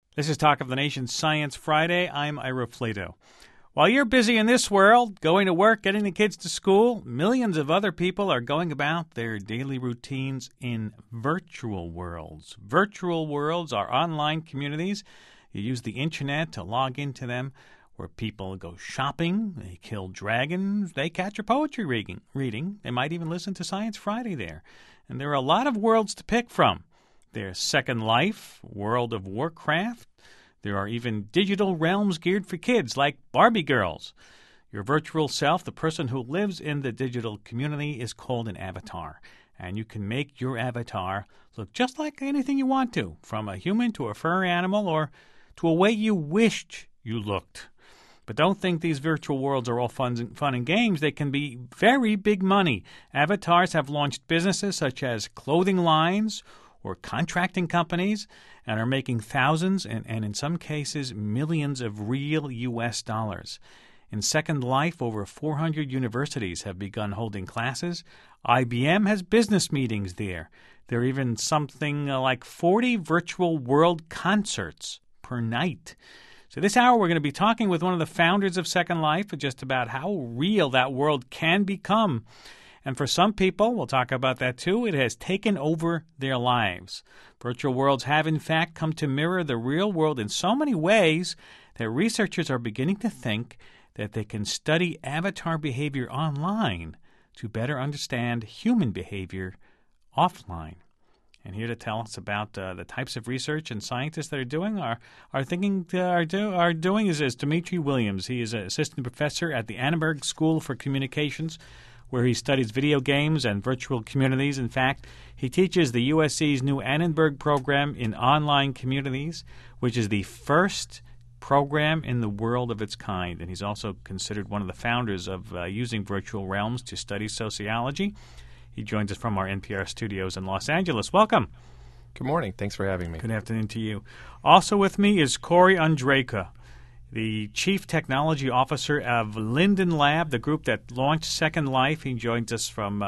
This is Talk of the Nation Science Friday. I'm Ira Flato. While you're busy in this world, going to work, getting the kids to school, millions of other people are going about their daily routines in virtual worlds. Virtual worlds are online communities. You use the internet to log into them, where people go shopping, they kill dragons, they catch a poetry reading. They might even listen to Science Friday there. And there are a lot of worlds to pick from. There's Second Life, World of Warcraft. There are even digital realms geared for kids like Barbie Girls. Your virtual self, the person who lives in the digital community, is called an avatar. And you can make your avatar look just like anything you want to, from a human to a furry animal or to a way you wished you looked. But don't think these virtual worlds are all fun and games. They can be very big money. Avatars have launched businesses such as clothing lines or contracting companies and are making thousands and in some cases millions of real U.S. dollars. In Second Life, over 400 universities have begun holding classes. IBM has business meetings there. There are even something like 40 virtual world concerts per night. So this hour we're going to be talking with one of the founders of Second Life just about how real that world can become. And for some people, we'll talk about that too, it has taken over their lives. Virtual worlds have, in fact, come to mirror the real world in so many ways that researchers are beginning to think that they can study avatar behavior online to better understand human behavior offline. And here to tell us about the types of research and scientists that are doing is Dimitri Williams. He is an assistant professor at the Annenberg School for Communications, where he studies video games and virtual communities. In fact, he teaches the USC's new Annenberg program in online communities, which is the first program in the world of its kind. And he's also considered one of the founders of using virtual realms to study sociology. He joins us from our NPR studios in Los Angeles. Welcome. Good morning. Thanks for having me. Good afternoon to you. Also with me is Corey Ondrejka, the Chief Technology Officer of Linden Lab, the group that launched Second Life. He joins us from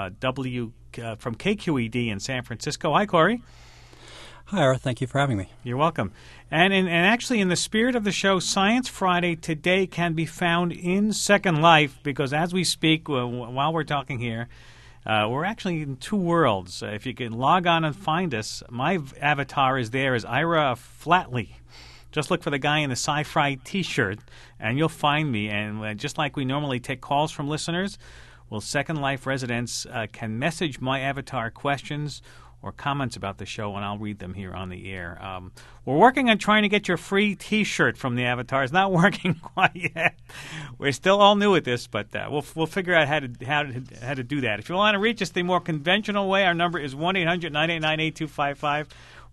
KQED in San Francisco. Hi, Corey. Hi, Ira. Thank you for having me. You're welcome. And actually, in the spirit of the show, Science Friday today can be found in Second Life because as we speak, while we're talking here, we're actually in two worlds. If you can log on and find us, my avatar is there as Ira Flatley. Just look for the guy in the sci-fi T-shirt, and you'll find me. And just like we normally take calls from listeners, well, Second Life residents can message my avatar questions or comments about the show, and I'll read them here on the air. We're working on trying to get your free T-shirt from the avatar. It's not working quite yet. We're still all new at this, but we'll figure out how to do that. If you want to reach us the more conventional way, our number is 1-800-989-8255,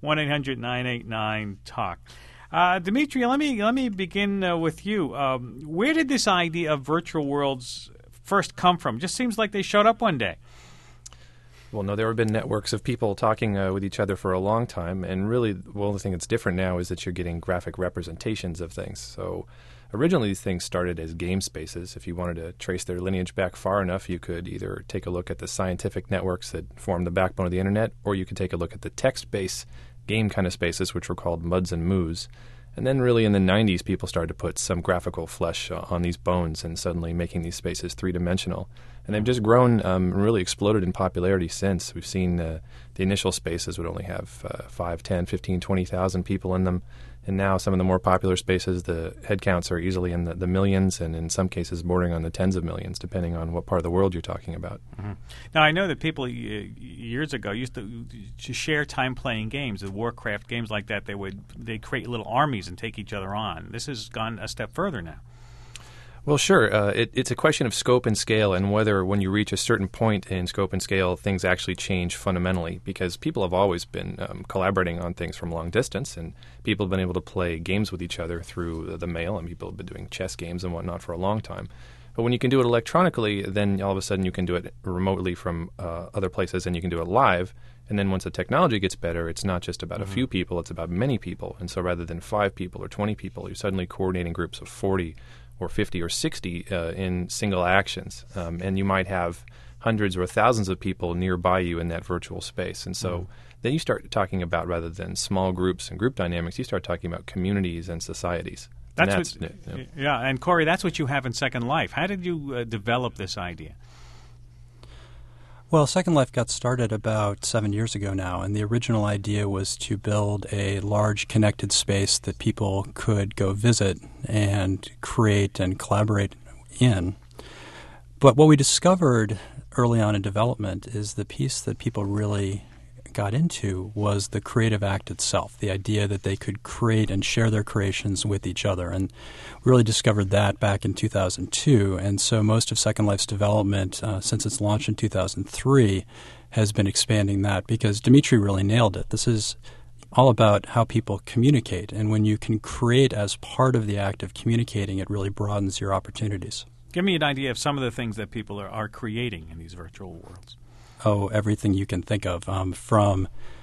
1-800-989-TALK. Dimitri, let me begin with you. Where did this idea of virtual worlds first come from? It just seems like they showed up one day. Well, no, there have been networks of people talking with each other for a long time, and really, the only thing that's different now is that you're getting graphic representations of things. So originally, these things started as game spaces. If you wanted to trace their lineage back far enough, you could either take a look at the scientific networks that form the backbone of the Internet, or you could take a look at the text-based game kind of spaces, which were called MUDs and MOOs. And then really in the 90s, people started to put some graphical flesh on these bones and suddenly making these spaces three-dimensional. And they've just grown and really exploded in popularity since. We've seen the initial spaces would only have 5, 10, 15, 20,000 people in them. And now some of the more popular spaces, the head counts are easily in the millions and in some cases bordering on the tens of millions, depending on what part of the world you're talking about. Mm-hmm. Now, I know that people years ago used to share time playing games, the Warcraft games like that. They'd create little armies and take each other on. This has gone a step further now. Well, sure. It's a question of scope and scale and whether when you reach a certain point in scope and scale, things actually change fundamentally because people have always been collaborating on things from long distance and people have been able to play games with each other through the mail and people have been doing chess games and whatnot for a long time. But when you can do it electronically, then all of a sudden you can do it remotely from other places and you can do it live. And then once the technology gets better, it's not just about a few people, it's about many people. And so rather than 5 people or 20 people, you're suddenly coordinating groups of 40 or 50 or 60 in single actions. And you might have hundreds or thousands of people nearby you in that virtual space. And so then you start talking about, rather than small groups and group dynamics, you start talking about communities and societies. That's what, yeah, and Corey, that's what you have in Second Life. How did you develop this idea? Well, Second Life got started about 7 years ago now, and the original idea was to build a large connected space that people could go visit and create and collaborate in. But what we discovered early on in development is the piece that people really got into was the creative act itself, the idea that they could create and share their creations with each other. And we really discovered that back in 2002. And so most of Second Life's development since its launch in 2003 has been expanding that, because Dimitri really nailed it. This is all about how people communicate. And when you can create as part of the act of communicating, it really broadens your opportunities. Give me an idea of some of the things that people are creating in these virtual worlds. Oh, everything you can think of, from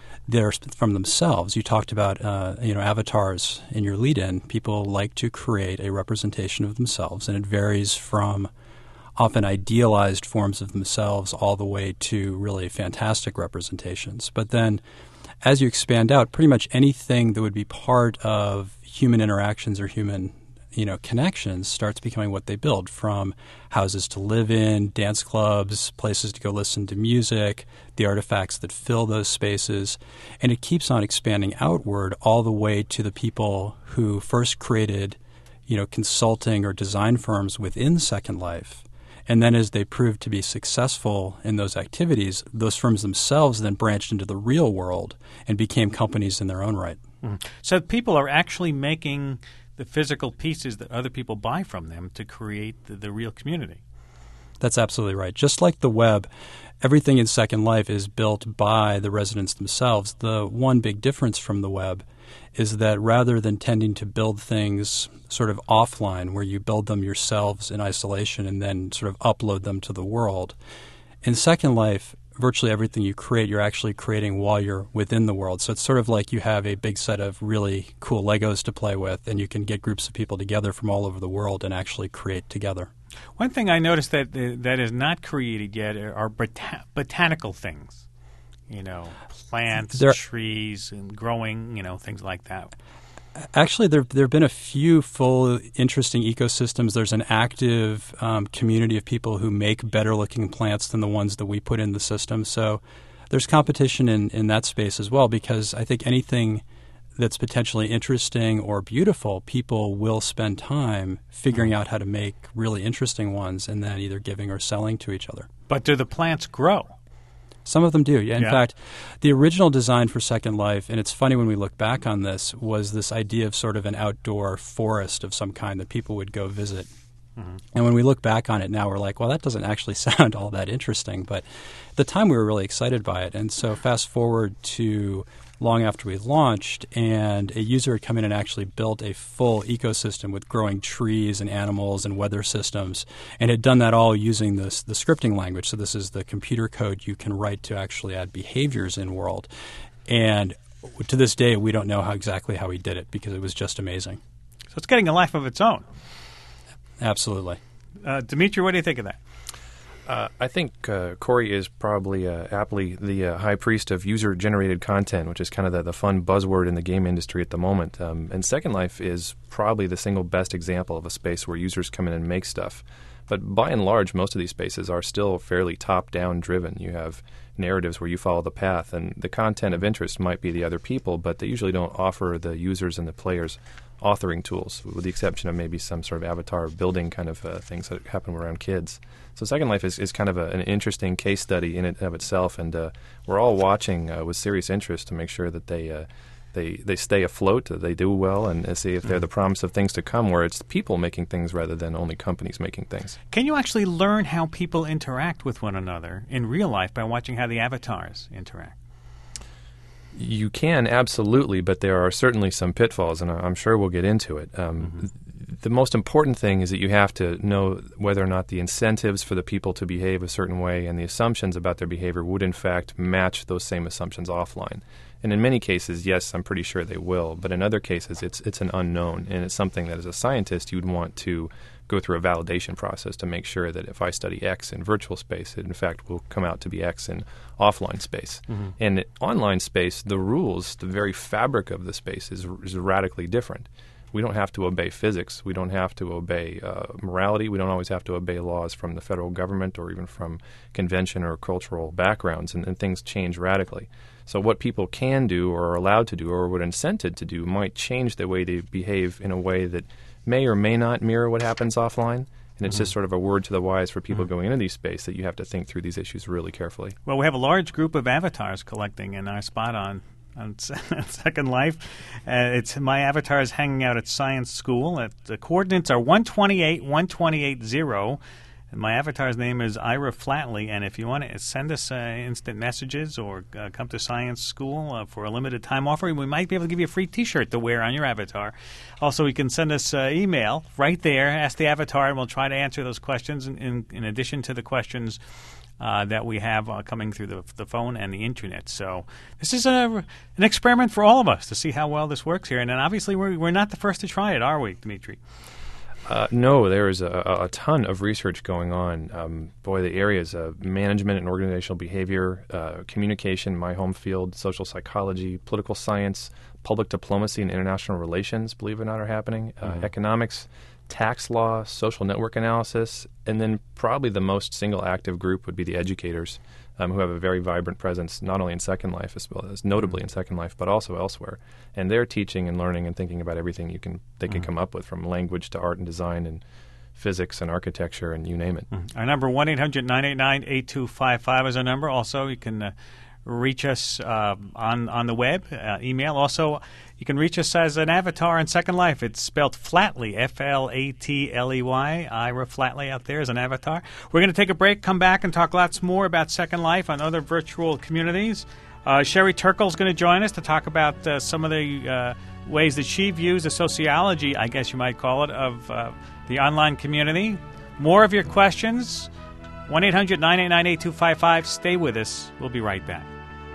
themselves. You talked about avatars in your lead-in. People like to create a representation of themselves, and it varies from often idealized forms of themselves all the way to really fantastic representations. But then as you expand out, pretty much anything that would be part of human interactions or human connections starts becoming what they build, from houses to live in, dance clubs, places to go listen to music, the artifacts that fill those spaces. And it keeps on expanding outward all the way to the people who first created, consulting or design firms within Second Life. And then as they proved to be successful in those activities, those firms themselves then branched into the real world and became companies in their own right. Mm-hmm. So people are actually making the physical pieces that other people buy from them to create the real community. That's absolutely right. Just like the web, everything in Second Life is built by the residents themselves. The one big difference from the web is that rather than tending to build things sort of offline, where you build them yourselves in isolation and then sort of upload them to the world, in Second Life, virtually everything you create, you're actually creating while you're within the world. So it's sort of like you have a big set of really cool Legos to play with, and you can get groups of people together from all over the world and actually create together. One thing I noticed that is not created yet are botanical things, plants, trees, and growing, things like that. Actually, there have been a few full, interesting ecosystems. There's an active community of people who make better-looking plants than the ones that we put in the system. So there's competition in that space as well, because I think anything that's potentially interesting or beautiful, people will spend time figuring out how to make really interesting ones and then either giving or selling to each other. But do the plants grow? Some of them do, yeah. In fact, the original design for Second Life, and it's funny when we look back on this, was this idea of sort of an outdoor forest of some kind that people would go visit. Mm-hmm. And when we look back on it now, we're like, well, that doesn't actually sound all that interesting. But at the time, we were really excited by it. And so fast forward to long after we launched, and a user had come in and actually built a full ecosystem with growing trees and animals and weather systems, and had done that all using the scripting language. So this is the computer code you can write to actually add behaviors in world. And to this day, we don't know exactly how he did it, because it was just amazing. So it's getting a life of its own. Absolutely. Dimitri, what do you think of that? I think Corey is probably aptly the high priest of user-generated content, which is kind of the fun buzzword in the game industry at the moment. And Second Life is probably the single best example of a space where users come in and make stuff. But by and large, most of these spaces are still fairly top-down driven. You have narratives where you follow the path, and the content of interest might be the other people, but they usually don't offer the users and the players authoring tools, with the exception of maybe some sort of avatar building kind of things that happen around kids. So Second Life is kind of an interesting case study in and of itself, and we're all watching with serious interest to make sure that they stay afloat, that they do well, and see if they're the promise of things to come, where it's people making things rather than only companies making things. Can you actually learn how people interact with one another in real life by watching how the avatars interact? You can, absolutely, but there are certainly some pitfalls, and I'm sure we'll get into it. The most important thing is that you have to know whether or not the incentives for the people to behave a certain way and the assumptions about their behavior would in fact match those same assumptions offline. And in many cases, yes, I'm pretty sure they will. But in other cases, it's an unknown, and it's something that as a scientist you'd want to go through a validation process to make sure that if I study X in virtual space, it in fact will come out to be X in offline space. Mm-hmm. And in online space, the rules, the very fabric of the space is radically different. We don't have to obey physics. We don't have to obey morality. We don't always have to obey laws from the federal government or even from convention or cultural backgrounds, and things change radically. So what people can do or are allowed to do or what incented to do might change the way they behave in a way that may or may not mirror what happens offline. And it's just sort of a word to the wise for people going into these space that you have to think through these issues really carefully. Well, we have a large group of avatars collecting in our spot on Second Life. It's my avatar is hanging out at Science School. The coordinates are 128, 128.0. And my avatar's name is Ira Flatley. And if you want to send us instant messages or come to Science School for a limited time offer, we might be able to give you a free T-shirt to wear on your avatar. Also, you can send us email right there, Ask the Avatar, and we'll try to answer those questions in addition to the questions that we have coming through the phone and the internet. So this is an experiment for all of us to see how well this works here. And then obviously we're not the first to try it, are we, Dimitri? No, there is a ton of research going on. The areas of management and organizational behavior, communication, my home field, social psychology, political science, public diplomacy and international relations, believe it or not, are happening, economics, tax law, social network analysis, and then probably the most single active group would be the educators, who have a very vibrant presence not only in Second Life as well as notably in Second Life, but also elsewhere. And they're teaching and learning and thinking about everything they can come up with, from language to art and design and physics and architecture and you name it. Our number, 1-800-989-8255 is our number. Also, you can reach us on the web, email. Also, you can reach us as an avatar in Second Life. It's spelled Flatley, F-L-A-T-L-E-Y. Ira Flatley out there as an avatar. We're going to take a break, come back, and talk lots more about Second Life on other virtual communities. Sherry Turkle is going to join us to talk about some of the ways that she views the sociology, I guess you might call it, of the online community. More of your questions, 1-800-989-8255. Stay with us. We'll be right back.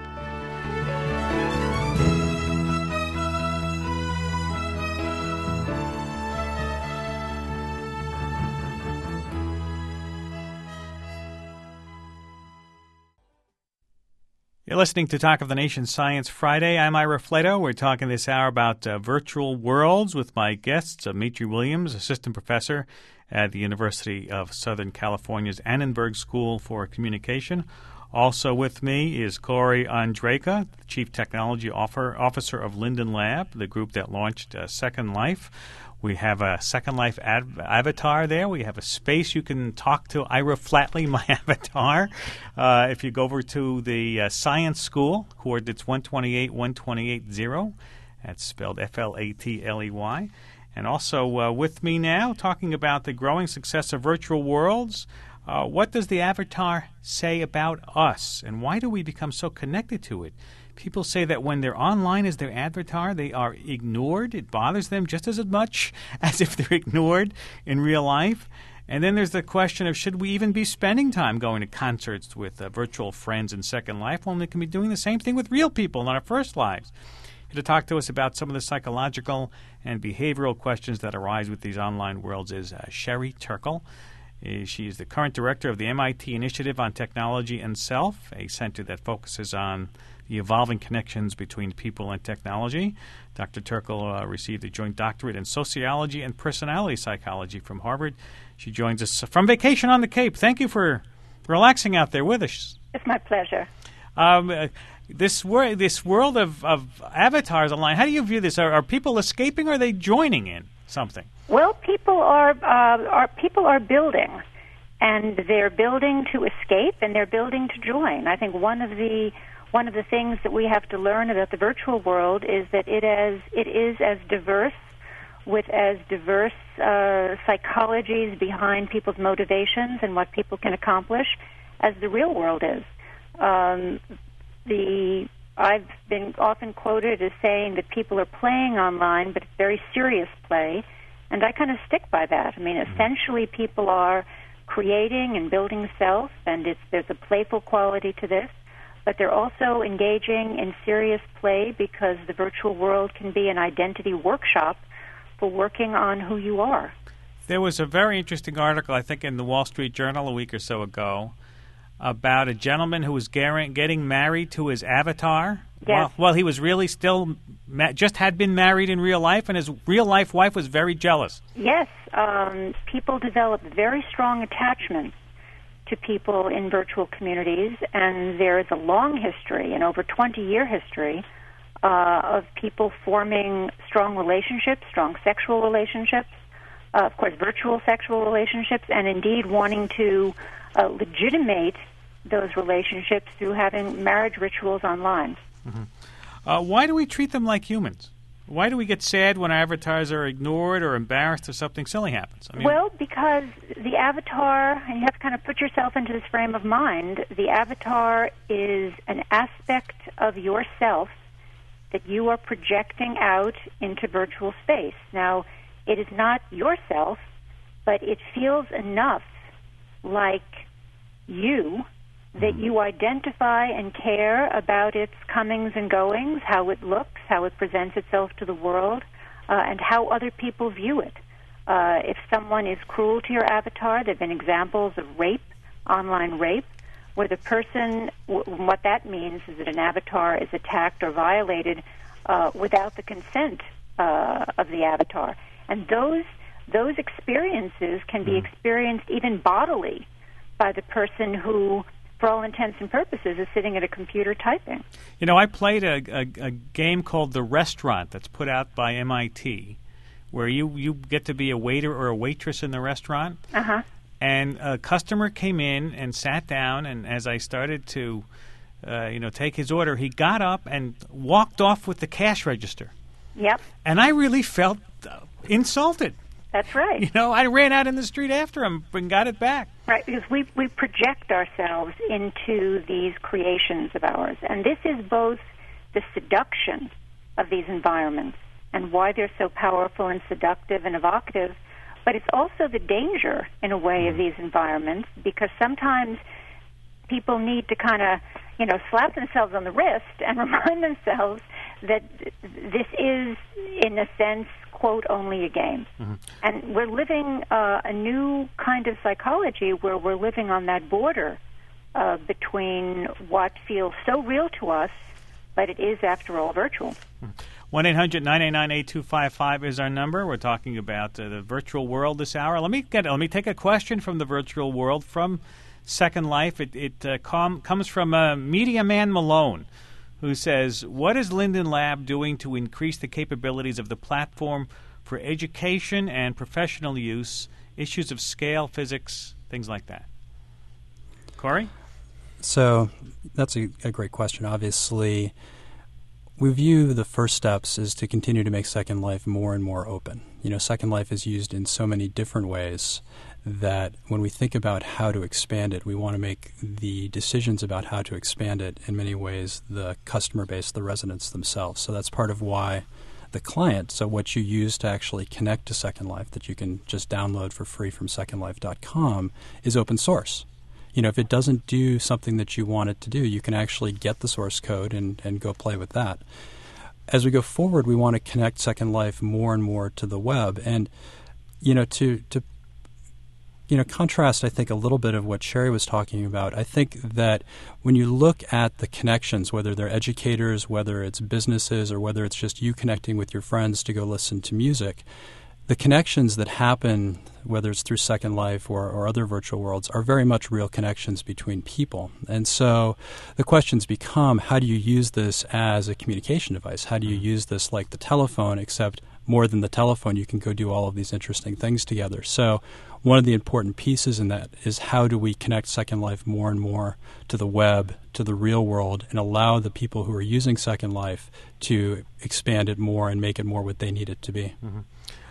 You're listening to Talk of the Nation Science Friday. I'm Ira Flato. We're talking this hour about virtual worlds with my guests, Dimitri Williams, assistant professor at the University of Southern California's Annenberg School for Communication. Also with me is Corey Andreyka, Chief Technology Officer of Linden Lab, the group that launched Second Life. We have a Second Life avatar there. We have a space you can talk to Ira Flatley, my avatar. If you go over to the Science School, coordinates 128, 128.0. That's spelled F-L-A-T-L-E-Y. And also with me now, talking about the growing success of virtual worlds. What does the avatar say about us, and why do we become so connected to it? People say that when they're online as their avatar, they are ignored. It bothers them just as much as if they're ignored in real life. And then there's the question of, should we even be spending time going to concerts with virtual friends in Second Life when we can be doing the same thing with real people in our first lives? Here to talk to us about some of the psychological and behavioral questions that arise with these online worlds is Sherry Turkle. She is the current director of the MIT Initiative on Technology and Self, a center that focuses on the evolving connections between people and technology. Dr. Turkle received a joint doctorate in sociology and personality psychology from Harvard. She joins us from vacation on the Cape. Thank you for relaxing out there with us. It's my pleasure. This world of avatars online, how do you view this? Are people escaping, or are they joining in something? Well, people are building, and they're building to escape, and they're building to join. I think one of the things that we have to learn about the virtual world is that it is as diverse, with as diverse psychologies behind people's motivations and what people can accomplish as the real world is. I've been often quoted as saying that people are playing online, but it's very serious play, and I kind of stick by that. I mean, essentially people are creating and building self, and there's a playful quality to this, but they're also engaging in serious play because the virtual world can be an identity workshop for working on who you are. There was a very interesting article, I think, in the Wall Street Journal a week or so ago about a gentleman who was getting married to his avatar. Yes. Well, he was really still just had been married in real life, and his real-life wife was very jealous. Yes. People develop very strong attachments to people in virtual communities, and there is a long history, an over 20-year history, of people forming strong relationships, strong sexual relationships, of course, virtual sexual relationships, and indeed wanting to legitimate those relationships through having marriage rituals online. Mm-hmm. Why do we treat them like humans? Why do we get sad when our avatars are ignored or embarrassed or something silly happens? I mean, well, because the avatar, and you have to kind of put yourself into this frame of mind, the avatar is an aspect of yourself that you are projecting out into virtual space. Now, it is not yourself, but it feels enough like you that you identify and care about its comings and goings, how it looks, how it presents itself to the world, and how other people view it. If someone is cruel to your avatar, there have been examples of rape, online rape, where the person, what that means is that an avatar is attacked or violated without the consent of the avatar. And those experiences can be experienced even bodily by the person who, for all intents and purposes, is sitting at a computer typing. You know, I played a game called The Restaurant that's put out by MIT, where you get to be a waiter or a waitress in the restaurant. Uh-huh. And a customer came in and sat down, and as I started to, take his order, he got up and walked off with the cash register. Yep. And I really felt insulted. That's right. You know, I ran out in the street after him and got it back. Right, because we project ourselves into these creations of ours. And this is both the seduction of these environments and why they're so powerful and seductive and evocative, but it's also the danger, in a way, of these environments, because sometimes people need to kind of, slap themselves on the wrist and remind themselves that this is, in a sense, quote, only a game. Mm-hmm. And we're living a new kind of psychology where we're living on that border between what feels so real to us, but it is, after all, virtual. 1-800-989-8255 is our number. We're talking about the virtual world this hour. Let me take a question from the virtual world from Second Life. It comes from Media Man Malone, who says, what is Linden Lab doing to increase the capabilities of the platform for education and professional use, issues of scale, physics, things like that? Corey? So that's a great question. Obviously, we view the first steps is to continue to make Second Life more and more open. Second Life is used in so many different ways that when we think about how to expand it, we want to make the decisions about how to expand it in many ways the customer base, the residents themselves. So that's part of why the client, so what you use to actually connect to Second Life that you can just download for free from secondlife.com, is open source. If it doesn't do something that you want it to do, you can actually get the source code and go play with that. As we go forward, we want to connect Second Life more and more to the web. And, to contrast, I think, a little bit of what Sherry was talking about. I think that when you look at the connections, whether they're educators, whether it's businesses, or whether it's just you connecting with your friends to go listen to music, the connections that happen, whether it's through Second Life or other virtual worlds, are very much real connections between people. And so the questions become, how do you use this as a communication device? How do you use this like the telephone, except more than the telephone, you can go do all of these interesting things together. So one of the important pieces in that is how do we connect Second Life more and more to the web, to the real world, and allow the people who are using Second Life to expand it more and make it more what they need it to be. Mm-hmm.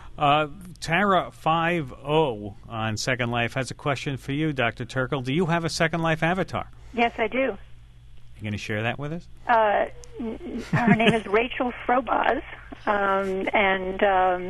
Tara50 on Second Life has a question for you, Dr. Turkle. Do you have a Second Life avatar? Yes, I do. You going to share that with us? Her name is Rachel Frobaz, and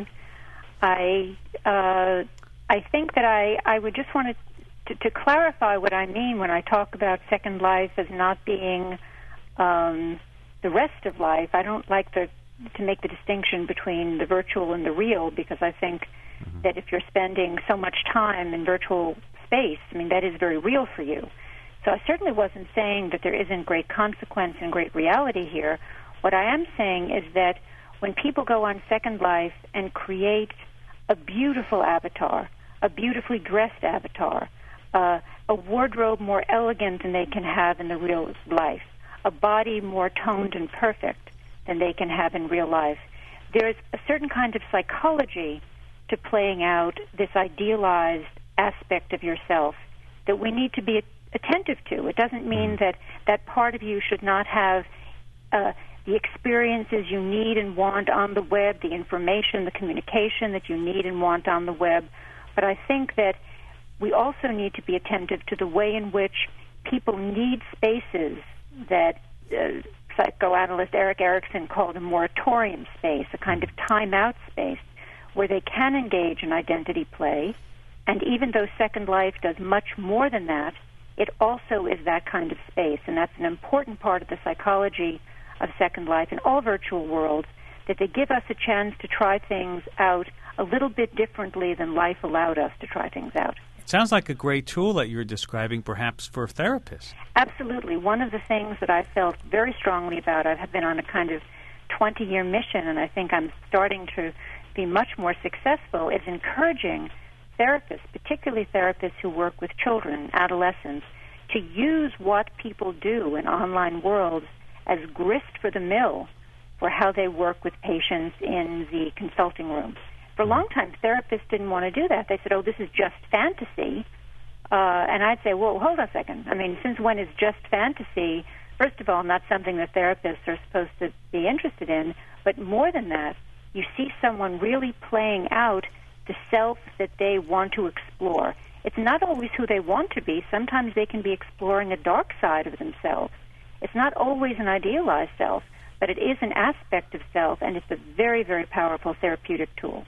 I think that I would just want to clarify what I mean when I talk about Second Life as not being the rest of life. I don't like to make the distinction between the virtual and the real, because I think that if you're spending so much time in virtual space, I mean, that is very real for you. So I certainly wasn't saying that there isn't great consequence and great reality here. What I am saying is that when people go on Second Life and create a beautiful avatar, a beautifully dressed avatar, a wardrobe more elegant than they can have in the real life, a body more toned and perfect than they can have in real life, there is a certain kind of psychology to playing out this idealized aspect of yourself that we need to be attentive to. It doesn't mean that that part of you should not have the experiences you need and want on the web, the information, the communication that you need and want on the web. But I think that we also need to be attentive to the way in which people need spaces that psychoanalyst Erik Erikson called a moratorium space, a kind of time-out space where they can engage in identity play. And even though Second Life does much more than that, it also is that kind of space. And that's an important part of the psychology of Second Life in all virtual worlds, that they give us a chance to try things out a little bit differently than life allowed us to try things out. It sounds like a great tool that you're describing, perhaps, for therapists. Absolutely. One of the things that I felt very strongly about, I've been on a kind of 20-year mission, and I think I'm starting to be much more successful, is encouraging therapists, particularly therapists who work with children, adolescents, to use what people do in online worlds as grist for the mill for how they work with patients in the consulting room. For a long time, therapists didn't want to do that. They said, oh, this is just fantasy. And I'd say, well, hold on a second. I mean, since when is just fantasy, first of all, not something that therapists are supposed to be interested in, but more than that, you see someone really playing out the self that they want to explore. It's not always who they want to be. Sometimes they can be exploring a dark side of themselves. It's not always an idealized self, but it is an aspect of self, and it's a very, very powerful therapeutic tool.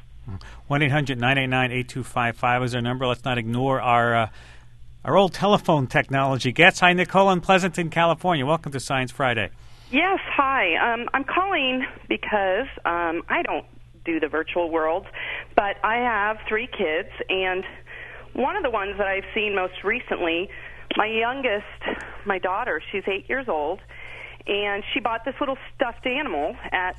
1-800-989-8255 is our number. Let's not ignore our old telephone technology. Getz, hi, Nicole in Pleasanton, California. Welcome to Science Friday. Yes, hi. I'm calling because I don't do the virtual world, but I have 3 kids, and one of the ones that I've seen most recently, my youngest, my daughter, she's 8 years old, and she bought this little stuffed animal at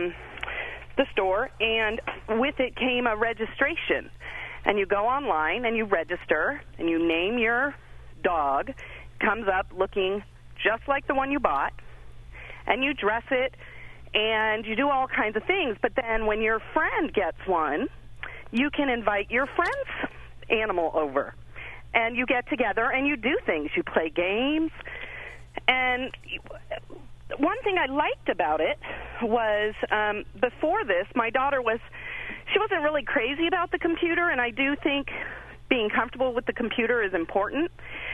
the store, and with it came a registration. And you go online and you register, and you name your dog. Comes up looking just like the one you bought, and you dress it, and you do all kinds of things. But then when your friend gets one, you can invite your friend's animal over, and you get together and you do things. You play games. And one thing I liked about it was before this, my daughter she wasn't really crazy about the computer, and I do think being comfortable with the computer is important.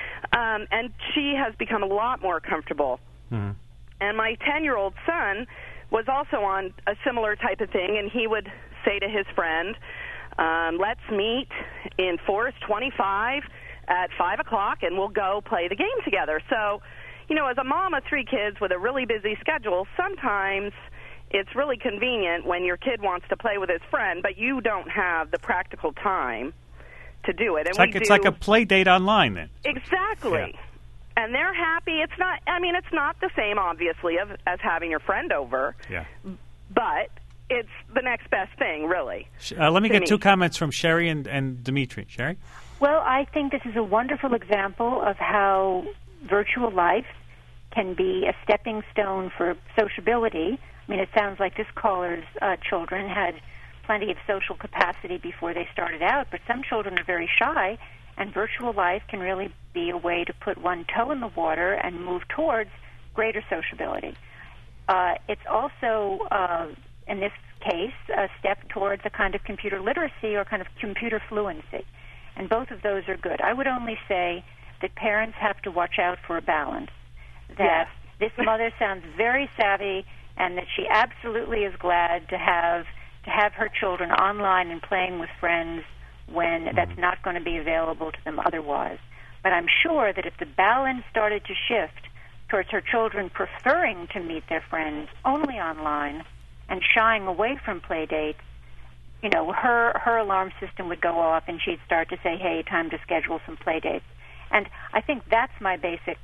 And she has become a lot more comfortable. Mm-hmm. And my 10-year-old son was also on a similar type of thing, and he would say to his friend, let's meet in Forest 25 at 5 o'clock, and we'll go play the game together. So, you know, as a mom of 3 kids with a really busy schedule, sometimes it's really convenient when your kid wants to play with his friend, but you don't have the practical time to do it. And it's like a play date online, then. Exactly. Yeah. And they're happy. It's not the same, obviously, as having your friend over. Yeah. But it's the next best thing, really. Let me get 2 comments from Sherry and Dimitri. Sherry? Well, I think this is a wonderful example of how virtual life can be a stepping stone for sociability. I mean, it sounds like this caller's children had plenty of social capacity before they started out, but some children are very shy, and virtual life can really be a way to put one toe in the water and move towards greater sociability. It's also, in this case, a step towards a kind of computer literacy or kind of computer fluency, and both of those are good. I would only say that parents have to watch out for a balance, that this mother sounds very savvy, and that she absolutely is glad to have her children online and playing with friends when that's not going to be available to them otherwise. But I'm sure that if the balance started to shift towards her children preferring to meet their friends only online and shying away from play dates, you know, her alarm system would go off and she'd start to say, "Hey, time to schedule some play dates." And I think that's my basic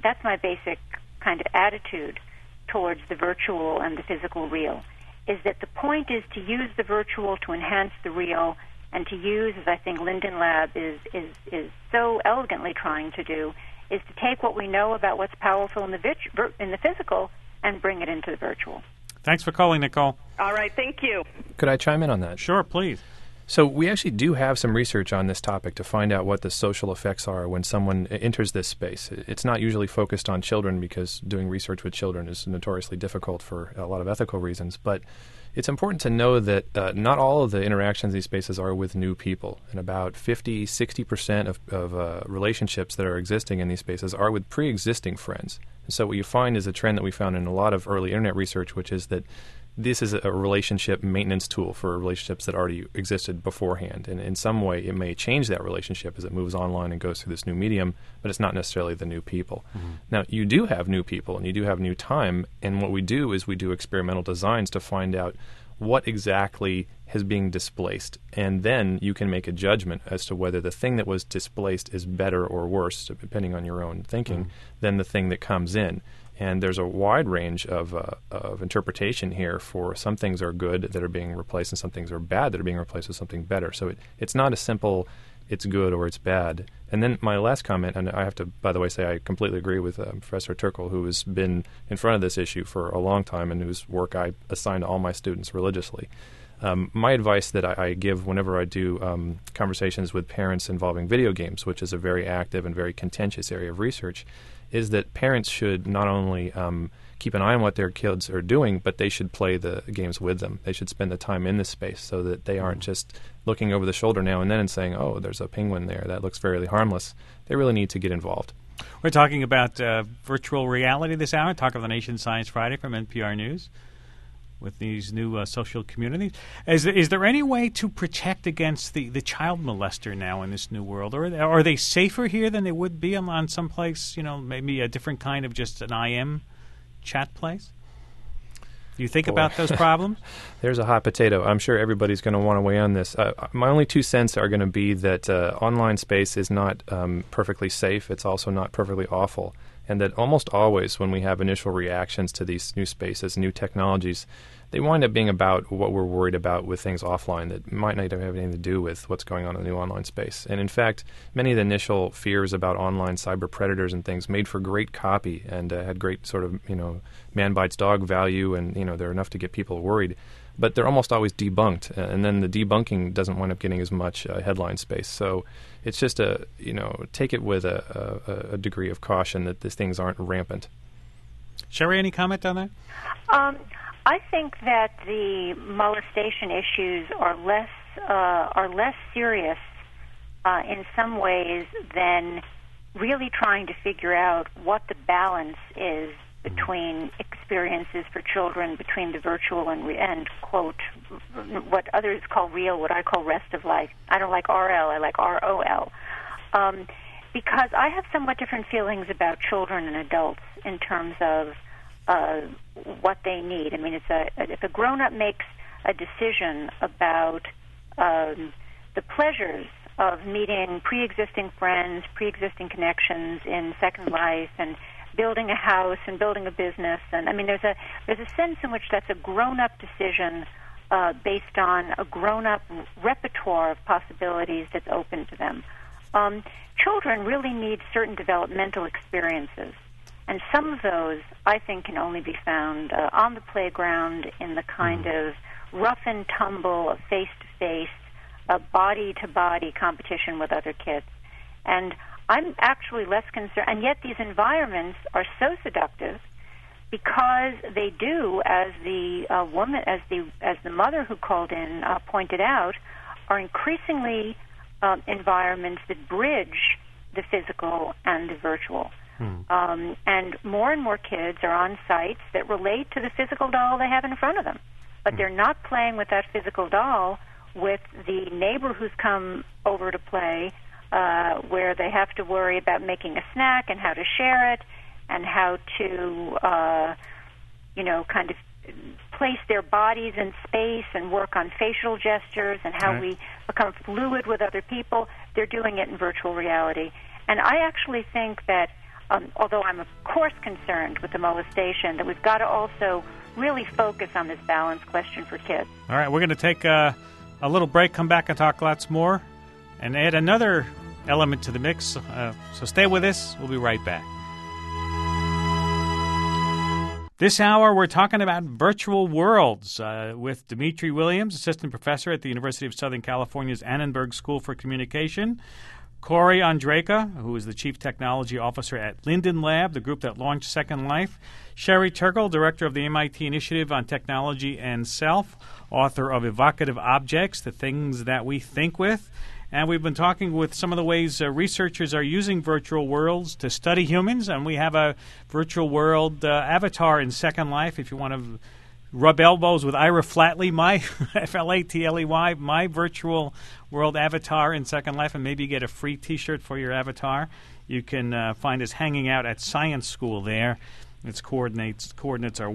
kind of attitude towards the virtual and the physical real, is that the point is to use the virtual to enhance the real, and to use, as I think Linden Lab is so elegantly trying to do, is to take what we know about what's powerful in the physical and bring it into the virtual. Thanks for calling, Nicole. All right, thank you. Could I chime in on that? Sure, please. So we actually do have some research on this topic to find out what the social effects are when someone enters this space. It's not usually focused on children because doing research with children is notoriously difficult for a lot of ethical reasons. But it's important to know that not all of the interactions in these spaces are with new people. And about 50-60% of relationships that are existing in these spaces are with pre-existing friends. And so what you find is a trend that we found in a lot of early internet research, which is that this is a relationship maintenance tool for relationships that already existed beforehand. And in some way, it may change that relationship as it moves online and goes through this new medium, but it's not necessarily the new people. Mm-hmm. Now, you do have new people and you do have new time. And what we do is we do experimental designs to find out what exactly is being displaced. And then you can make a judgment as to whether the thing that was displaced is better or worse, depending on your own thinking, than the thing that comes in. And there's a wide range of interpretation here. For some things are good that are being replaced, and some things are bad that are being replaced with something better. So it's not a simple it's good or it's bad. And then my last comment, and I have to, by the way, say I completely agree with Professor Turkle, who has been in front of this issue for a long time and whose work I assign to all my students religiously. My advice that I give whenever I do conversations with parents involving video games, which is a very active and very contentious area of research, is that parents should not only keep an eye on what their kids are doing, but they should play the games with them. They should spend the time in this space so that they aren't just looking over the shoulder now and then and saying, "Oh, there's a penguin there. That looks fairly harmless." They really need to get involved. We're talking about virtual reality this hour. Talk of the Nation Science Friday from NPR News with these new social communities. Is there any way to protect against the child molester now in this new world? Or are they safer here than they would be on someplace, maybe a different kind of just an IM chat place? Do you think about those problems? There's a hot potato. I'm sure everybody's going to want to weigh on this. My only 2 cents are going to be that online space is not perfectly safe. It's also not perfectly awful. And that almost always when we have initial reactions to these new spaces, new technologies, they wind up being about what we're worried about with things offline that might not have anything to do with what's going on in the new online space. And in fact, many of the initial fears about online cyber predators and things made for great copy and had great sort of, man bites dog value, and, they're enough to get people worried. But they're almost always debunked, and then the debunking doesn't wind up getting as much headline space. So it's just take it with a degree of caution that these things aren't rampant. Sherry, any comment on that? I think that the molestation issues are less serious in some ways than really trying to figure out what the balance is between experiences for children between the virtual and quote, what others call real, what I call rest of life. I don't like RL, I like ROL. Because I have somewhat different feelings about children and adults in terms of what they need. I mean, if a grown-up makes a decision about the pleasures of meeting pre-existing friends, pre-existing connections in Second Life, and building a house and building a business, and I mean, there's a sense in which that's a grown-up decision based on a grown-up repertoire of possibilities that's open to them. Children really need certain developmental experiences. And some of those, I think, can only be found on the playground in the kind of rough and tumble of face-to-face, body-to-body competition with other kids. And I'm actually less concerned. And yet these environments are so seductive because they do, as the woman, as the mother who called in pointed out, are increasingly environments that bridge the physical and the virtual. And more kids are on sites that relate to the physical doll they have in front of them. But they're not playing with that physical doll with the neighbor who's come over to play, where they have to worry about making a snack and how to share it. and how to, kind of place their bodies in space and work on facial gestures and how we become fluid with other people. They're doing it in virtual reality. And I actually think that, although I'm of course concerned with the molestation, that we've got to also really focus on this balance question for kids. All right, we're going to take a little break, come back and talk lots more, and add another element to the mix. So stay with us. We'll be right back. This hour, we're talking about virtual worlds with Dimitri Williams, assistant professor at the University of Southern California's Annenberg School for Communication, Corey Ondrejka, who is the Chief Technology Officer at Linden Lab, the group that launched Second Life, Sherry Turkle, Director of the MIT Initiative on Technology and Self, author of Evocative Objects, The Things That We Think With. And we've been talking with some of the ways researchers are using virtual worlds to study humans, and we have a virtual world avatar in Second Life. If you want to rub elbows with Ira Flatley, my F-L-A-T-L-E-Y, my virtual world avatar in Second Life, and maybe get a free T-shirt for your avatar. You can find us hanging out at Science School there. Its coordinates are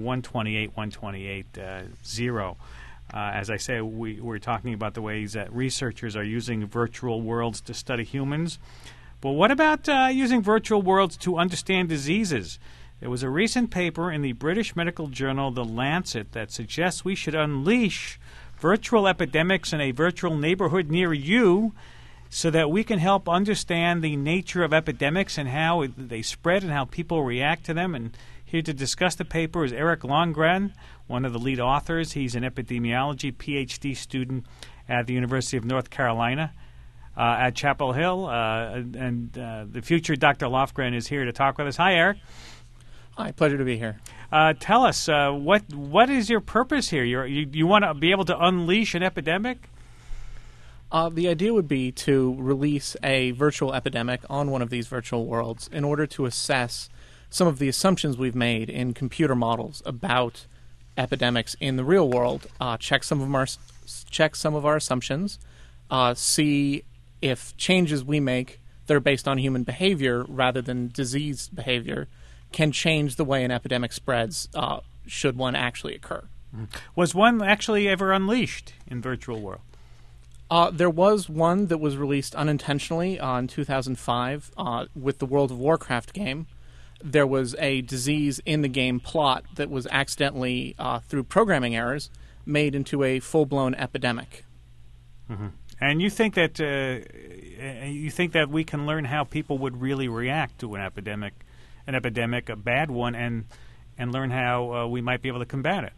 128.128.0. As I say, we're talking about the ways that researchers are using virtual worlds to study humans. But what about using virtual worlds to understand diseases? There was a recent paper in the British medical journal The Lancet that suggests we should unleash virtual epidemics in a virtual neighborhood near you so that we can help understand the nature of epidemics and how they spread and how people react to them. And here to discuss the paper is Eric Longren, one of the lead authors. He's an epidemiology PhD student at the University of North Carolina at Chapel Hill. And the future Dr. Lofgren is here to talk with us. Hi, Eric. Hi, pleasure to be here. Tell us, what is your purpose here? You want to be able to unleash an epidemic? The idea would be to release a virtual epidemic on one of these virtual worlds in order to assess some of the assumptions we've made in computer models about epidemics in the real world. Check some of our assumptions, see if changes we make that are based on human behavior rather than disease behavior can change the way an epidemic spreads should one actually occur. Was one actually ever unleashed in virtual world? There was one that was released unintentionally in 2005 with the World of Warcraft game. There was a disease in the game plot that was accidentally, through programming errors, made into a full-blown epidemic. Mm-hmm. And you think that we can learn how people would really react to an epidemic, a bad one, and learn how we might be able to combat it?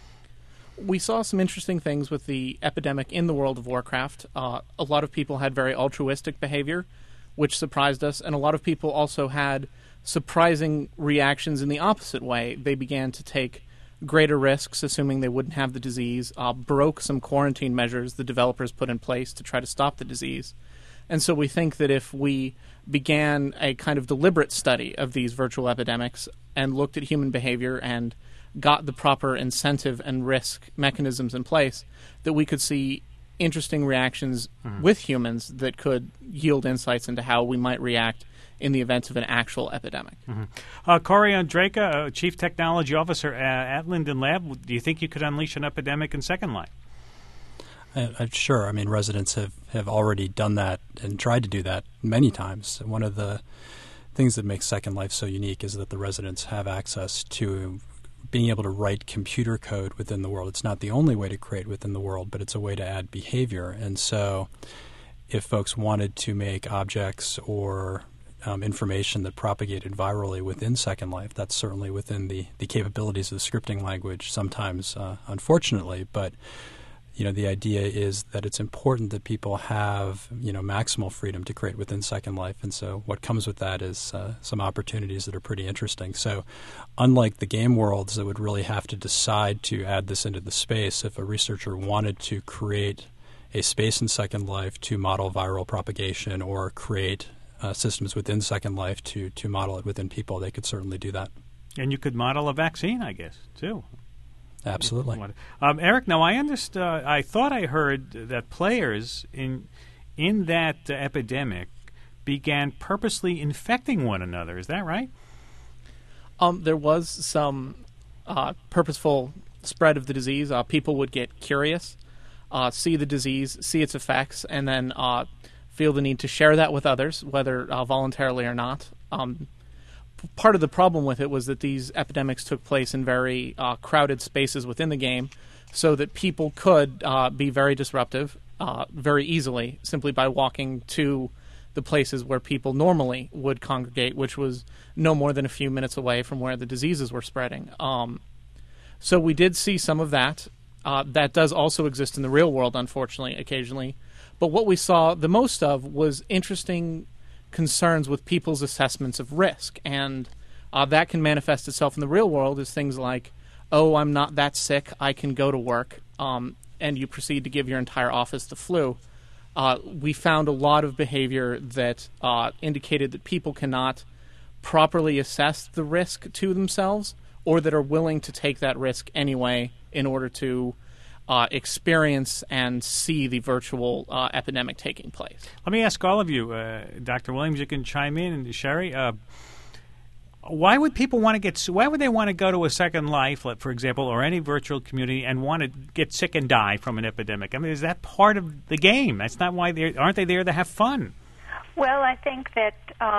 We saw some interesting things with the epidemic in the World of Warcraft. A lot of people had very altruistic behavior, which surprised us, and a lot of people also had surprising reactions in the opposite way. They began to take greater risks, assuming they wouldn't have the disease, broke some quarantine measures the developers put in place to try to stop the disease. And so we think that if we began a kind of deliberate study of these virtual epidemics and looked at human behavior and got the proper incentive and risk mechanisms in place, that we could see interesting reactions with humans that could yield insights into how we might react in the event of an actual epidemic. Corey Ondrejka, Chief Technology Officer at Linden Lab, do you think you could unleash an epidemic in Second Life? Sure. I mean, residents have already done that and tried to do that many times. One of the things that makes Second Life so unique is that the residents have access to being able to write computer code within the world. It's not the only way to create within the world, but it's a way to add behavior. And so if folks wanted to make objects or information that propagated virally within Second Life, that's certainly within the capabilities of the scripting language sometimes, unfortunately. But the idea is that it's important that people have, maximal freedom to create within Second Life. And so what comes with that is some opportunities that are pretty interesting. So unlike the game worlds that would really have to decide to add this into the space, if a researcher wanted to create a space in Second Life to model viral propagation or create systems within Second Life to model it within people, they could certainly do that. And you could model a vaccine, I guess, too. Absolutely. Eric, now I thought I heard that players in that epidemic began purposely infecting one another. Is that right? There was some purposeful spread of the disease. People would get curious, see the disease, see its effects, and then feel the need to share that with others, whether voluntarily or not. Part of the problem with it was that these epidemics took place in very crowded spaces within the game, so that people could be very disruptive very easily simply by walking to the places where people normally would congregate, which was no more than a few minutes away from where the diseases were spreading. So we did see some of that. That does also exist in the real world, unfortunately, occasionally. But what we saw the most of was interesting concerns with people's assessments of risk. And that can manifest itself in the real world as things like, oh, I'm not that sick, I can go to work, and you proceed to give your entire office the flu. We found a lot of behavior that indicated that people cannot properly assess the risk to themselves, or that are willing to take that risk anyway in order to experience and see the virtual epidemic taking place. Let me ask all of you, Dr. Williams, you can chime in, and Sherry, why would people want to why would they want to go to a Second Life, for example, or any virtual community and want to get sick and die from an epidemic? I mean, is that part of the game? That's not why aren't they there to have fun? Well, I think that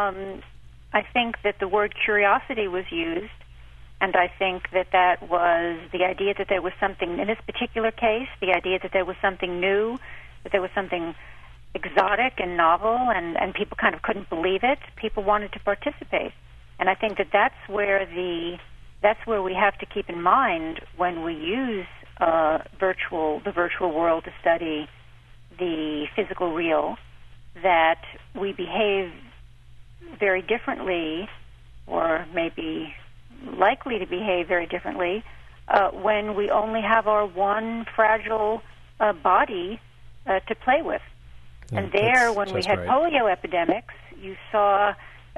the word curiosity was used, and I think that was the idea that there was something in this particular case, the idea that there was something new, that there was something exotic and novel, and people kind of couldn't believe it. People wanted to participate. And I think that's where we have to keep in mind when we use the virtual world to study the physical real, that we behave very differently, or maybe likely to behave very differently, when we only have our one fragile body to play with. Yeah, and there, when we had polio epidemics, you saw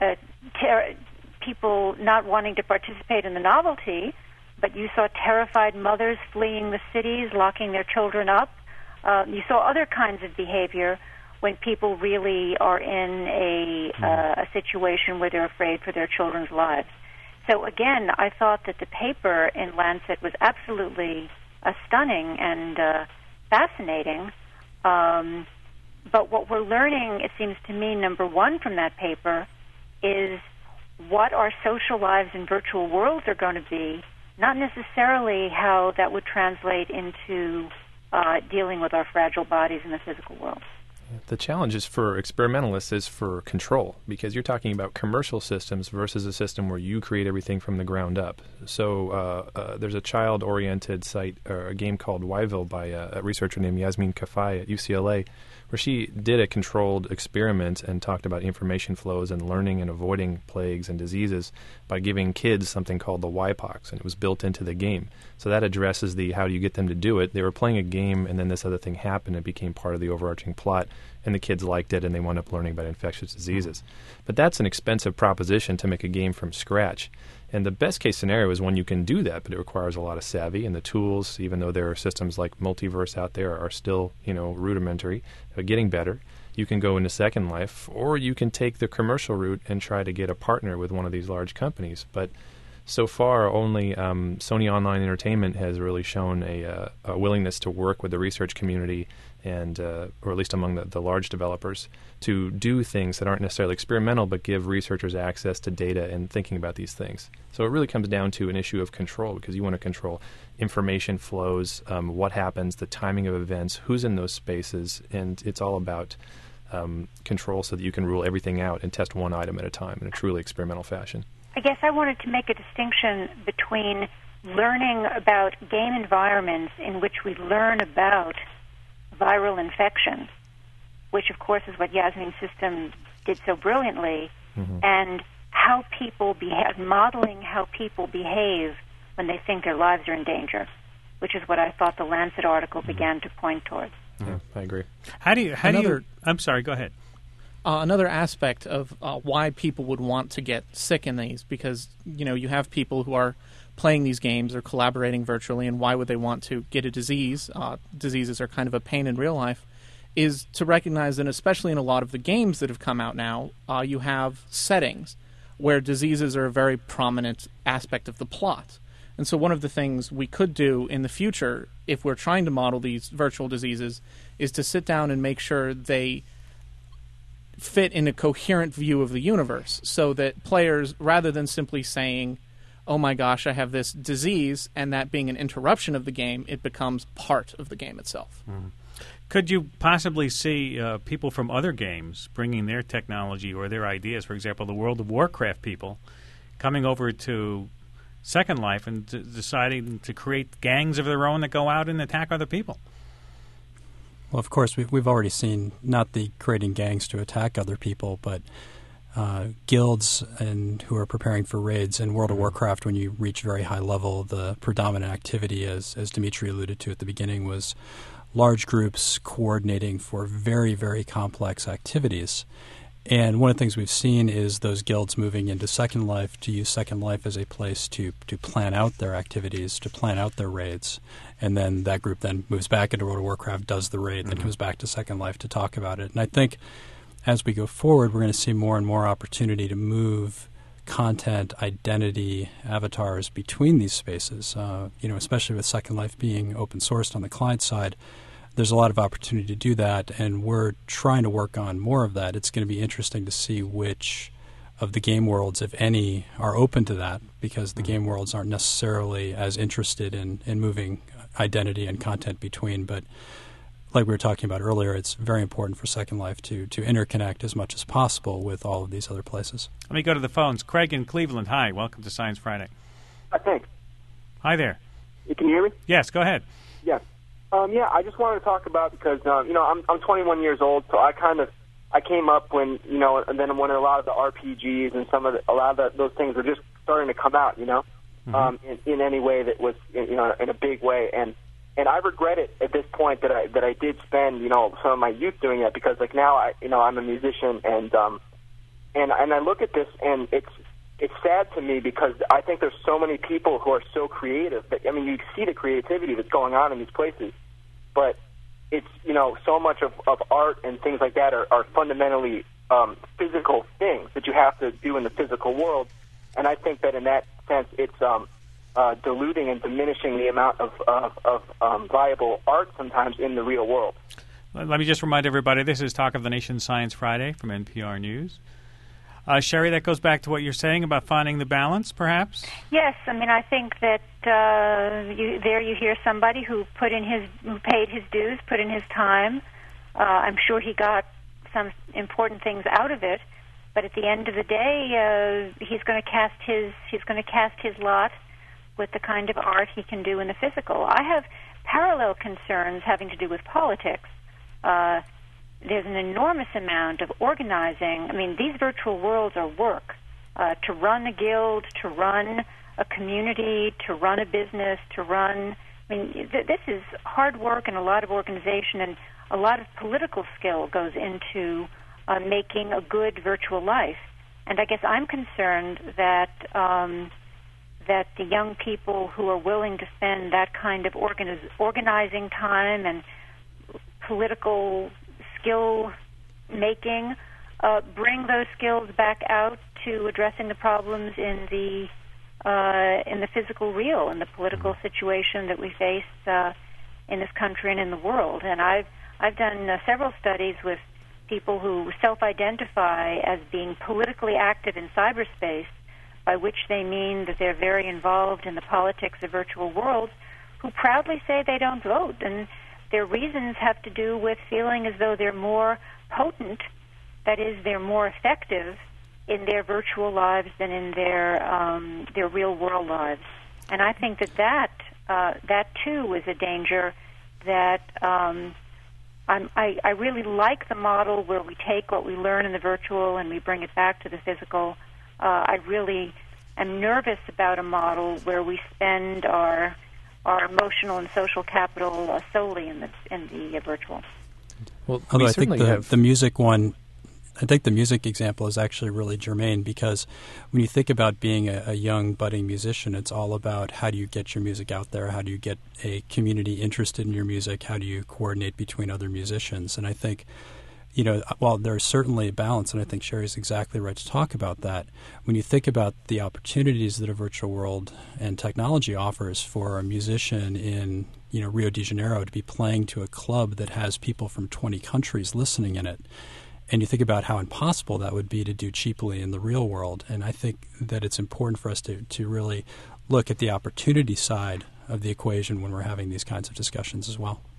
people not wanting to participate in the novelty, but you saw terrified mothers fleeing the cities, locking their children up. You saw other kinds of behavior when people really are in a situation where they're afraid for their children's lives. So again, I thought that the paper in Lancet was absolutely stunning and fascinating. But what we're learning, it seems to me, number one from that paper is what our social lives in virtual worlds are going to be, not necessarily how that would translate into dealing with our fragile bodies in the physical world. The challenge is for experimentalists is for control, because you're talking about commercial systems versus a system where you create everything from the ground up. So there's a child-oriented site, or a game called Yville by a researcher named Yasmin Kafai at UCLA, where she did a controlled experiment and talked about information flows and learning and avoiding plagues and diseases by giving kids something called the YPOX, and it was built into the game. So that addresses the how do you get them to do it. They were playing a game, and then this other thing happened. It became part of the overarching plot, and the kids liked it, and they wound up learning about infectious diseases. But that's an expensive proposition to make a game from scratch. And the best-case scenario is when you can do that, but it requires a lot of savvy, and the tools, even though there are systems like Multiverse out there, are still, rudimentary, but getting better. You can go into Second Life, or you can take the commercial route and try to get a partner with one of these large companies. But so far, only Sony Online Entertainment has really shown a willingness to work with the research community and, or at least among the large developers, to do things that aren't necessarily experimental, but give researchers access to data and thinking about these things. So it really comes down to an issue of control, because you want to control information flows, what happens, the timing of events, who's in those spaces, and it's all about control so that you can rule everything out and test one item at a time in a truly experimental fashion. I guess I wanted to make a distinction between learning about game environments in which we learn about viral infection, which of course is what Yasmin's system did so brilliantly, and how people behave, modeling how people behave when they think their lives are in danger, which is what I thought the Lancet article began to point towards. Yeah, I agree. How do you? I'm sorry. Go ahead. Another aspect of why people would want to get sick in these, because you have people who are playing these games or collaborating virtually, and why would they want to get a disease? Diseases are kind of a pain in real life. Is to recognize that, especially in a lot of the games that have come out now, you have settings where diseases are a very prominent aspect of the plot. And so one of the things we could do in the future, if we're trying to model these virtual diseases, is to sit down and make sure they fit in a coherent view of the universe, so that players, rather than simply saying, oh my gosh, I have this disease, and that being an interruption of the game, it becomes part of the game itself. Mm-hmm. Could you possibly see people from other games bringing their technology or their ideas, for example, the World of Warcraft people, coming over to Second Life and deciding to create gangs of their own that go out and attack other people? Well, of course, we've already seen not the creating gangs to attack other people, but guilds and who are preparing for raids in World of Warcraft. When you reach very high level, the predominant activity, as Dimitri alluded to at the beginning, was large groups coordinating for very, very complex activities. And one of the things we've seen is those guilds moving into Second Life to use Second Life as a place to plan out their activities, to plan out their raids. And then that group then moves back into World of Warcraft, does the raid, then comes back to Second Life to talk about it. And I think as we go forward, we're going to see more and more opportunity to move content, identity, avatars between these spaces. Especially with Second Life being open sourced on the client side, there's a lot of opportunity to do that, and we're trying to work on more of that. It's going to be interesting to see which of the game worlds, if any, are open to that, because the game worlds aren't necessarily as interested in moving identity and content between. But like we were talking about earlier, it's very important for Second Life to interconnect as much as possible with all of these other places. Let me go to the phones. Craig in Cleveland. Hi, welcome to Science Friday. Thanks. Hi there. You can hear me? Yes, go ahead. Yeah. I just wanted to talk about, because I'm 21 years old, so I came up when and then when a lot of the RPGs and those things were just starting to come out, in any way that was in a big way, and I regret it at this point that I did spend some of my youth doing that, because like now I'm a musician, and I look at this and it's sad to me, because I think there's so many people who are so creative that, you see the creativity that's going on in these places, but it's, so much of art and things like that are fundamentally physical things that you have to do in the physical world, and I think that in that sense it's diluting and diminishing the amount of viable art sometimes in the real world. Let me just remind everybody, this is Talk of the Nation Science Friday from NPR News. Sherry, that goes back to what you're saying about finding the balance, perhaps? Yes, I think that you hear somebody who paid his dues, put in his time. I'm sure he got some important things out of it, but at the end of the day, he's going to cast his lot with the kind of art he can do in the physical. I have parallel concerns having to do with politics. There's an enormous amount of organizing. These virtual worlds are work. To run a guild, to run a community, to run a business, this is hard work and a lot of organization, and a lot of political skill goes into making a good virtual life. And I guess I'm concerned that the young people who are willing to spend that kind of organizing time and political skill making bring those skills back out to addressing the problems in the physical real, in the political situation that we face in this country and in the world. And I've done several studies with people who self-identify as being politically active in cyberspace, by which they mean that they're very involved in the politics of virtual worlds, who proudly say they don't vote. And their reasons have to do with feeling as though they're more potent, that is, they're more effective in their virtual lives than in their real-world lives. And I think that too is a danger that I really like the model where we take what we learn in the virtual and we bring it back to the physical. I really am nervous about a model where we spend our emotional and social capital solely in the virtual. Well, although I think the music one, I think the music example is actually really germane, because when you think about being a young budding musician, it's all about how do you get your music out there, how do you get a community interested in your music, how do you coordinate between other musicians. And I think while there's certainly a balance, and I think Sherry's exactly right to talk about that, when you think about the opportunities that a virtual world and technology offers for a musician in Rio de Janeiro to be playing to a club that has people from 20 countries listening in it, and you think about how impossible that would be to do cheaply in the real world, and I think that it's important for us to really look at the opportunity side of the equation when we're having these kinds of discussions as well.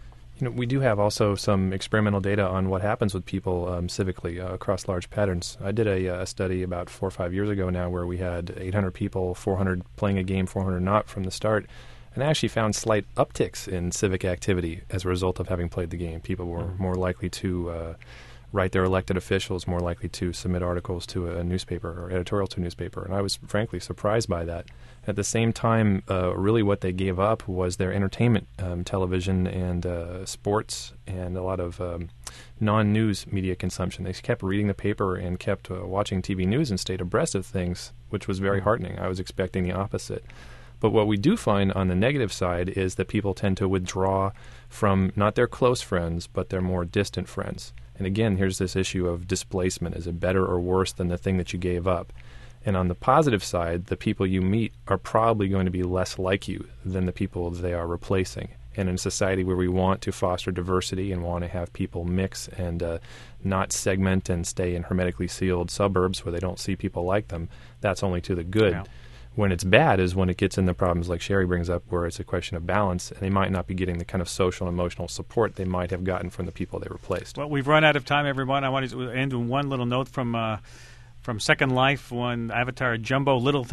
We do have also some experimental data on what happens with people civically across large patterns. I did a study about 4 or 5 years ago now where we had 800 people, 400 playing a game, 400 not from the start, and I actually found slight upticks in civic activity as a result of having played the game. People were more likely to write their elected officials, more likely to submit articles to a newspaper or editorial to a newspaper, and I was frankly surprised by that. At the same time, really what they gave up was their entertainment, television and sports, and a lot of non-news media consumption. They kept reading the paper and kept watching TV news and stayed abreast of things, which was very heartening. I was expecting the opposite. But what we do find on the negative side is that people tend to withdraw from not their close friends, but their more distant friends. And again, here's this issue of displacement. Is it better or worse than the thing that you gave up? And on the positive side, the people you meet are probably going to be less like you than the people they are replacing. And in a society where we want to foster diversity and want to have people mix and not segment and stay in hermetically sealed suburbs where they don't see people like them, that's only to the good. Yeah. When it's bad is when it gets into problems like Sherry brings up, where it's a question of balance, and they might not be getting the kind of social and emotional support they might have gotten from the people they replaced. Well, we've run out of time, everyone. I want to end with one little note from Second Life, when Avatar Jumbo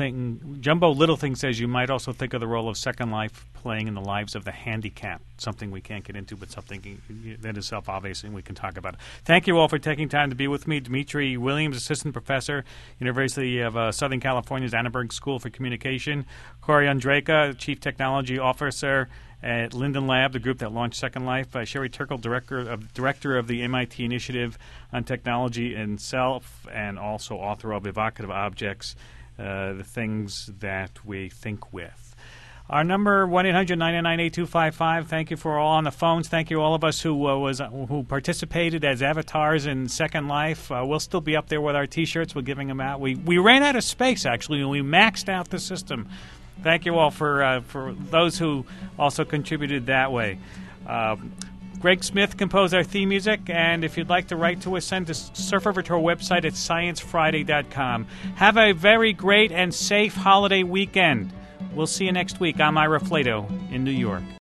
Littlething says you might also think of the role of Second Life playing in the lives of the handicapped, something we can't get into, but something that is self-obvious and we can talk about. Thank you all for taking time to be with me. Dimitri Williams, Assistant Professor, University of Southern California's Annenberg School for Communication. Corey Andreyka, Chief Technology Officer at Linden Lab, the group that launched Second Life. Sherry Turkle, Director of the MIT Initiative on Technology and Self, and also author of Evocative Objects, the Things That We Think With. Our number, 1-800-999-8255. Thank you for all on the phones. Thank you all of us who participated as avatars in Second Life. We'll still be up there with our T-shirts. We're giving them out. We ran out of space, actually, and we maxed out the system. Thank you all for those who also contributed that way. Greg Smith composed our theme music, and if you'd like to write to us, surf over to our website at sciencefriday.com. Have a very great and safe holiday weekend. We'll see you next week. I'm Ira Flato in New York.